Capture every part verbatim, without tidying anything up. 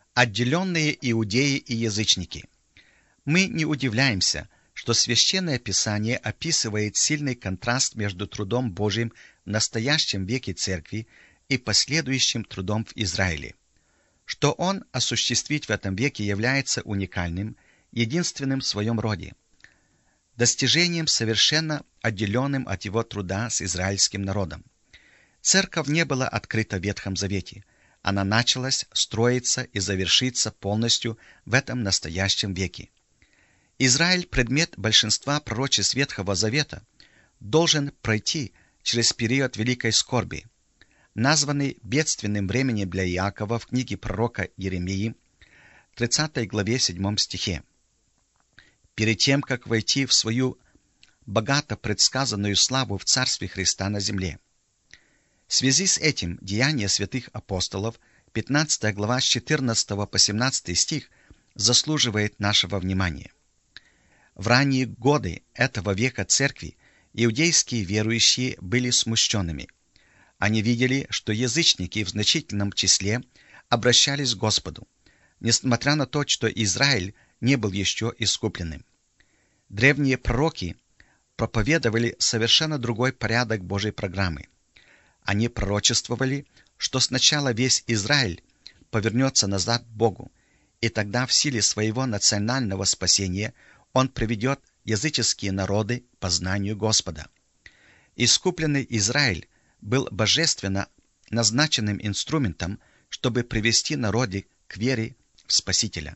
Отделенные иудеи и язычники. Мы не удивляемся, что Священное Писание описывает сильный контраст между трудом Божьим в настоящем веке Церкви и последующим трудом в Израиле. Что Он осуществить в этом веке является уникальным, единственным в своем роде, достижением совершенно отделенным от Его труда с израильским народом. Церковь не была открыта в Ветхом Завете. Она началась строиться и завершиться полностью в этом настоящем веке. Израиль, предмет большинства пророчеств Ветхого Завета, должен пройти через период великой скорби, названный бедственным временем для Иакова в книге пророка Иеремии, тридцатой главе седьмом стихе. Перед тем, как войти в свою богато предсказанную славу в Царстве Христа на земле. В связи с этим Деяния святых апостолов, пятнадцатая глава с четырнадцатого по семнадцатый стих, заслуживает нашего внимания. В ранние годы этого века Церкви иудейские верующие были смущенными. Они видели, что язычники в значительном числе обращались к Господу, несмотря на то, что Израиль не был еще искупленным. Древние пророки проповедовали совершенно другой порядок Божьей программы. Они пророчествовали, что сначала весь Израиль повернется назад к Богу, и тогда в силе своего национального спасения Он приведет языческие народы к познанию Господа. Искупленный Израиль был божественно назначенным инструментом, чтобы привести народы к вере в Спасителя.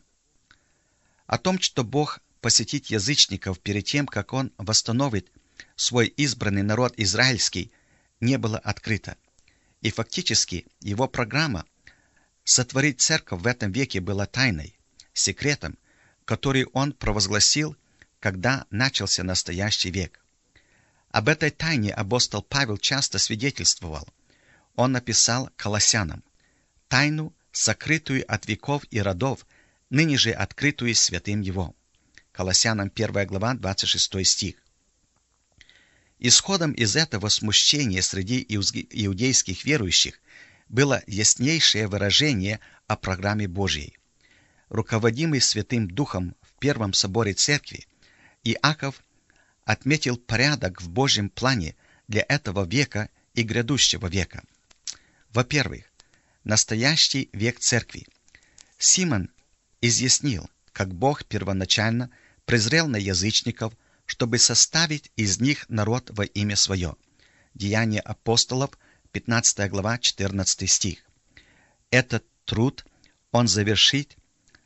О том, что Бог посетит язычников перед тем, как Он восстановит свой избранный народ израильский, не было открыто. И фактически его программа сотворить церковь в этом веке была тайной, секретом, который Он провозгласил, когда начался настоящий век. Об этой тайне апостол Павел часто свидетельствовал. Он написал Колоссянам: «Тайну, сокрытую от веков и родов, ныне же открытую святым Его». Колоссянам первая глава, двадцать шестой стих. Исходом из этого смущения среди иудейских верующих было яснейшее выражение о программе Божьей. Руководимый Святым Духом в Первом соборе Церкви, Иаков отметил порядок в Божьем плане для этого века и грядущего века. Во-первых, настоящий век Церкви. Симон изъяснил, как Бог первоначально презрел на язычников, чтобы составить из них народ во имя Свое. Деяния апостолов, пятнадцатая глава, четырнадцатый стих. Этот труд Он завершит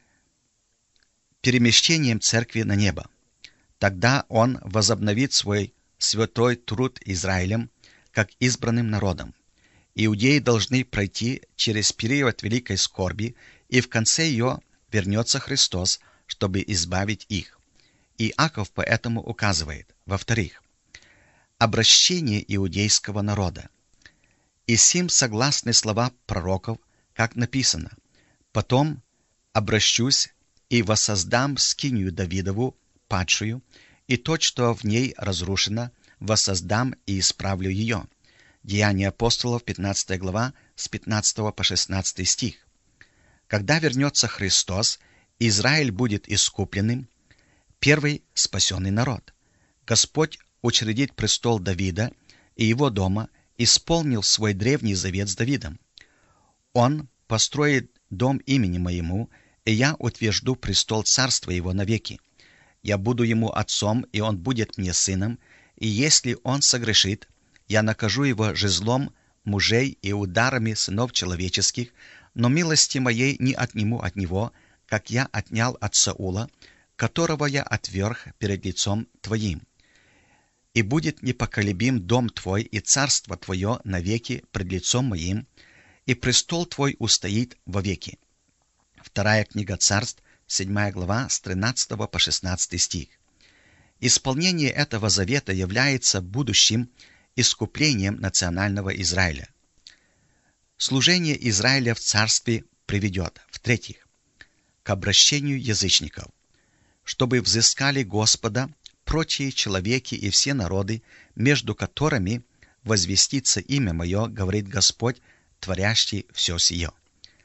перемещением Церкви на небо. Тогда Он возобновит свой святой труд Израилем, как избранным народом. Иудеи должны пройти через период великой скорби, и в конце ее вернется Христос, чтобы избавить их. Иаков поэтому указывает: во-вторых, обращение иудейского народа. И сим согласны слова пророков, как написано: «Потом обращусь и воссоздам скинию Давидову, падшую, и то, что в ней разрушено, воссоздам и исправлю ее». Деяния апостолов, пятнадцатая глава, с пятнадцатого по шестнадцатый стих. Когда вернется Христос, Израиль будет искупленным, первый спасенный народ. Господь учредит престол Давида и его дома, исполнил свой древний завет с Давидом. Он построит дом имени Моему, и я утвержду престол царства его навеки. Я буду ему отцом, и он будет мне сыном, и если он согрешит, я накажу его жезлом мужей и ударами сынов человеческих, но милости моей не отниму от него, как я отнял от Саула, которого я отверг перед лицом Твоим. И будет непоколебим дом Твой и царство Твое навеки пред лицом Моим, и престол Твой устоит вовеки». Вторая книга Царств, седьмая глава, с тринадцатого по шестнадцатый стих. Исполнение этого завета является будущим искуплением национального Израиля. Служение Израиля в царстве приведет, в-третьих, к обращению язычников, чтобы взыскали Господа прочие человеки и все народы, между которыми возвестится имя Мое, говорит Господь, творящий все сие.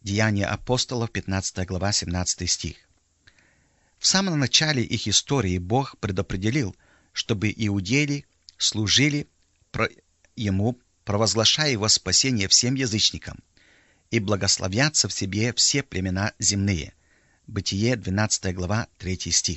Деяния апостолов, пятнадцатая глава, семнадцатый стих. В самом начале их истории Бог предопределил, чтобы иудеи служили Ему, провозглашая Его спасение всем язычникам, и благословятся в себе все племена земные. Бытие, двенадцатая глава, третий стих.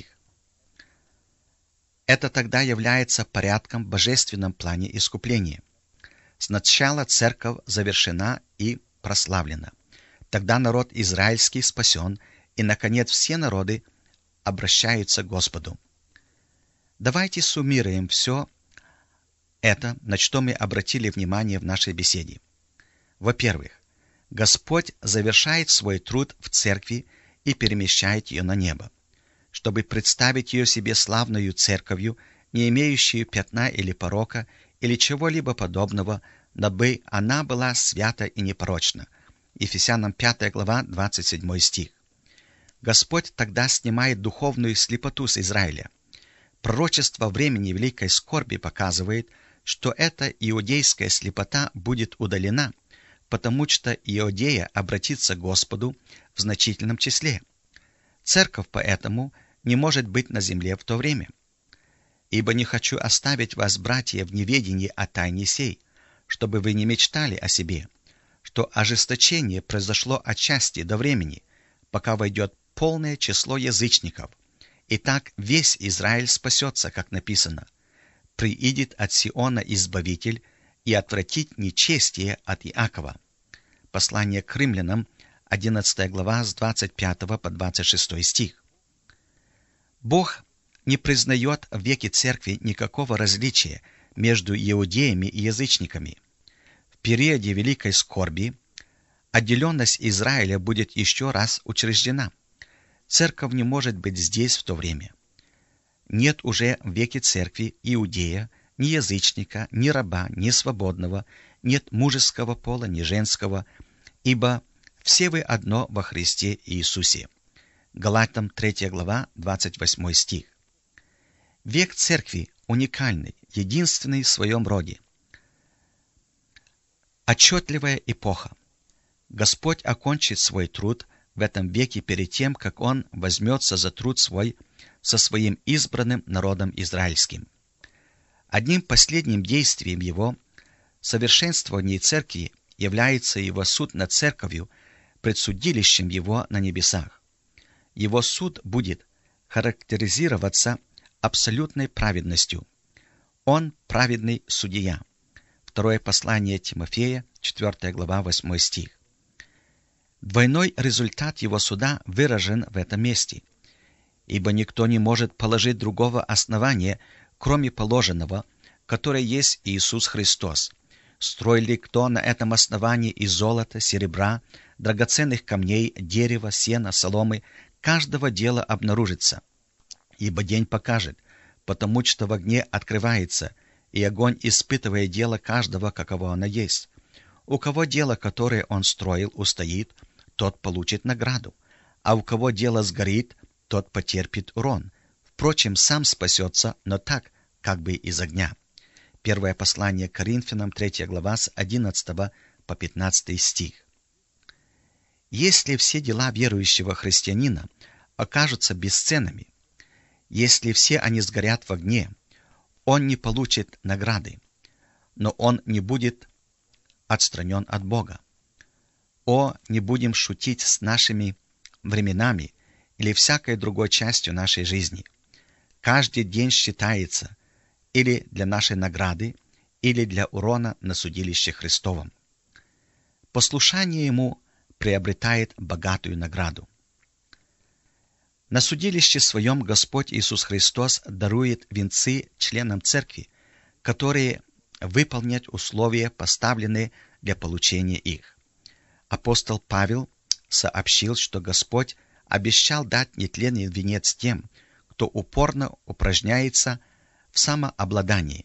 Это тогда является порядком в божественном плане искупления. Сначала церковь завершена и прославлена. Тогда народ израильский спасен, и, наконец, все народы обращаются к Господу. Давайте суммируем все это, на что мы обратили внимание в нашей беседе. Во-первых, Господь завершает свой труд в церкви и перемещает ее на небо, чтобы представить ее себе славную церковью, не имеющую пятна или порока, или чего-либо подобного, дабы она была свята и непорочна. Ефесянам пятая глава, двадцать седьмой стих. Господь тогда снимает духовную слепоту с Израиля. Пророчество времени великой скорби показывает, что эта иудейская слепота будет удалена, потому что Иудея обратится к Господу в значительном числе. Церковь поэтому не может быть на земле в то время. «Ибо не хочу оставить вас, братья, в неведении о тайне сей, чтобы вы не мечтали о себе, что ожесточение произошло отчасти до времени, пока войдет полное число язычников. И так весь Израиль спасется, как написано: приидет от Сиона Избавитель и отвратит нечестие от Иакова». Послание к римлянам, одиннадцатая глава, с двадцать пятого по двадцать шестой стих. Бог не признает в веке церкви никакого различия между иудеями и язычниками. В периоде великой скорби отделенность Израиля будет еще раз учреждена. Церковь не может быть здесь в то время. Нет уже в веке церкви иудея, ни язычника, ни раба, ни свободного, нет мужеского пола, ни женского, ибо все вы одно во Христе Иисусе. Галатам третья глава, двадцать восьмой стих. Век церкви уникальный, единственный в своем роде. Отчетливая эпоха. Господь окончит свой труд в этом веке перед тем, как Он возьмется за труд свой со своим избранным народом израильским. Одним последним действием Его совершенствования церкви является Его суд над церковью, предсудилищем Его на небесах. Его суд будет характеризироваться абсолютной праведностью. Он праведный судья. Второе послание Тимофея, четвёртая глава, восьмой стих. Двойной результат Его суда выражен в этом месте. Ибо никто не может положить другого основания, кроме положенного, которое есть Иисус Христос. Строили кто на этом основании из золота, серебра, драгоценных камней, дерева, сена, соломы, каждого дела обнаружится. Ибо день покажет, потому что в огне открывается, и огонь испытывает дело каждого, каково оно есть. У кого дело, которое он строил, устоит, тот получит награду, а у кого дело сгорит, тот потерпит урон. Впрочем, сам спасется, но так, как бы из огня. Первое послание к Коринфянам, третья глава, с одиннадцатого по пятнадцатый стих. Если все дела верующего христианина окажутся бесценными, если все они сгорят в огне, он не получит награды, но он не будет отстранен от Бога. О, не будем шутить с нашими временами или всякой другой частью нашей жизни. Каждый день считается или для нашей награды, или для урона на судилище Христовом. Послушание Ему приобретает богатую награду. На судилище своем Господь Иисус Христос дарует венцы членам церкви, которые выполнят условия, поставленные для получения их. Апостол Павел сообщил, что Господь обещал дать нетленный венец тем, кто упорно упражняется в самообладании.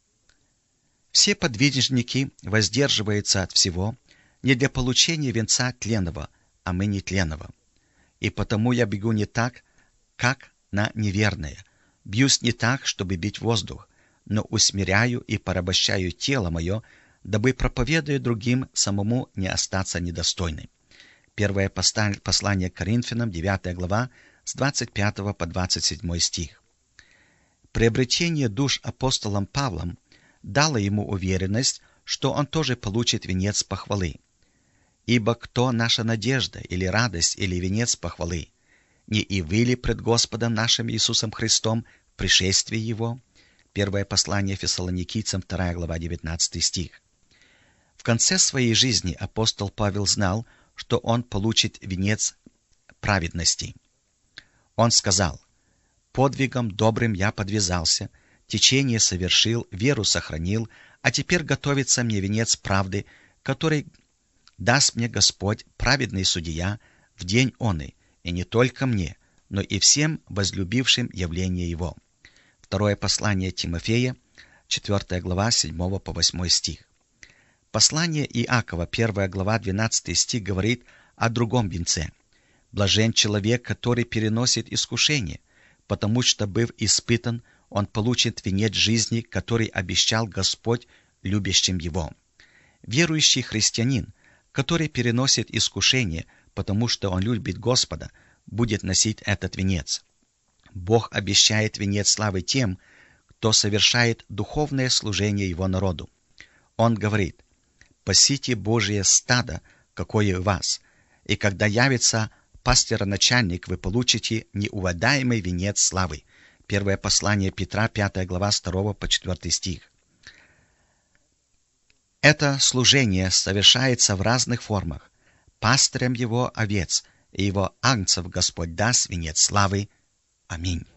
Все подвижники воздерживаются от всего не для получения венца тленного, а мы нетленного. И потому я бегу не так, как на неверное, бьюсь не так, чтобы бить воздух, но усмиряю и порабощаю тело мое, дабы, проповедуя другим, самому не остаться недостойным. Первое послание к Коринфянам, девятая глава, с двадцать пятого по двадцать седьмой стих. Приобретение душ апостолом Павлом дало ему уверенность, что он тоже получит венец похвалы. «Ибо кто наша надежда, или радость, или венец похвалы? Не и вы ли пред Господом нашим Иисусом Христом в пришествии Его?» Первое послание Фессалоникийцам, вторая глава, девятнадцатый стих. В конце своей жизни апостол Павел знал, что он получит венец праведности. Он сказал: «Подвигом добрым я подвязался, течение совершил, веру сохранил, а теперь готовится мне венец правды, который даст мне Господь, праведный судья, в день оный, и не только мне, но и всем возлюбившим явление Его». Второе послание Тимофея, четвёртая глава, с седьмого по восьмой стих. Послание Иакова, первая глава, двенадцатый стих, говорит о другом венце. «Блажен человек, который переносит искушение, потому что, быв испытан, он получит венец жизни, который обещал Господь любящим его». Верующий христианин, который переносит искушение, потому что он любит Господа, будет носить этот венец. Бог обещает венец славы тем, кто совершает духовное служение Его народу. Он говорит: «Пасите Божие стадо, какое у вас, и когда явится пастироначальник, вы получите неувядаемый венец славы». Первое послание Петра, пятая глава, с второго по четвёртый стих. Это служение совершается в разных формах. Пастырем его овец и его агнцев Господь даст венец славы. Аминь.